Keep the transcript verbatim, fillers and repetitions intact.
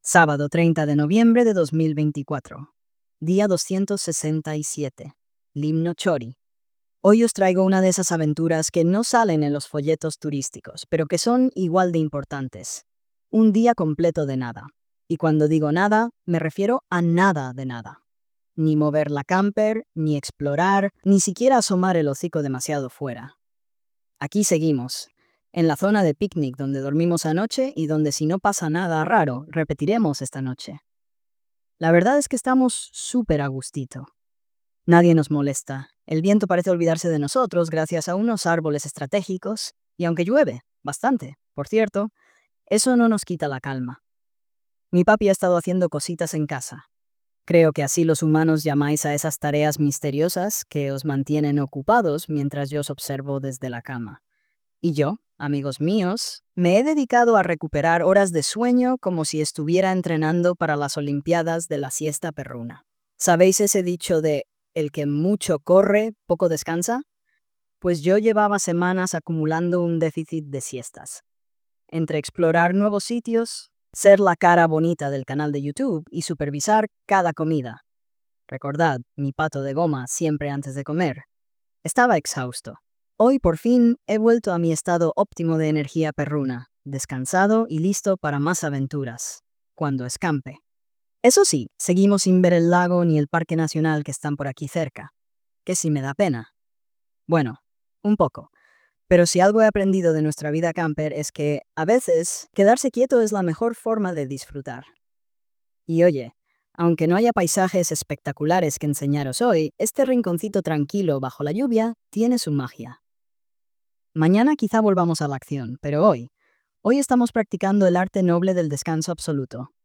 Sábado treinta de noviembre de dos mil veinticuatro. Día doscientos sesenta y siete. Limno Chori. Hoy os traigo una de esas aventuras que no salen en los folletos turísticos, pero que son igual de importantes. Un día completo de nada. Y cuando digo nada, me refiero a nada de nada. Ni mover la camper, ni explorar, ni siquiera asomar el hocico demasiado fuera. Aquí seguimos, en la zona de picnic donde dormimos anoche y donde si no pasa nada raro, repetiremos esta noche. La verdad es que estamos súper a gustito. Nadie nos molesta. El viento parece olvidarse de nosotros gracias a unos árboles estratégicos, y aunque llueve, bastante, por cierto, eso no nos quita la calma. Mi papi ha estado haciendo cositas en casa. Creo que así los humanos llamáis a esas tareas misteriosas que os mantienen ocupados mientras yo os observo desde la cama. Y yo, amigos míos, me he dedicado a recuperar horas de sueño como si estuviera entrenando para las Olimpiadas de la siesta perruna. ¿Sabéis ese dicho de el que mucho corre, poco descansa? Pues yo llevaba semanas acumulando un déficit de siestas. Entre explorar nuevos sitios, ser la cara bonita del canal de YouTube y supervisar cada comida. Recordad, mi pato de goma siempre antes de comer. Estaba exhausto. Hoy por fin he vuelto a mi estado óptimo de energía perruna, descansado y listo para más aventuras, cuando escampe. Eso sí, seguimos sin ver el lago ni el parque nacional que están por aquí cerca, que sí me da pena. Bueno, un poco. Pero si algo he aprendido de nuestra vida camper es que, a veces, quedarse quieto es la mejor forma de disfrutar. Y oye, aunque no haya paisajes espectaculares que enseñaros hoy, este rinconcito tranquilo bajo la lluvia tiene su magia. Mañana quizá volvamos a la acción, pero hoy, hoy estamos practicando el arte noble del descanso absoluto.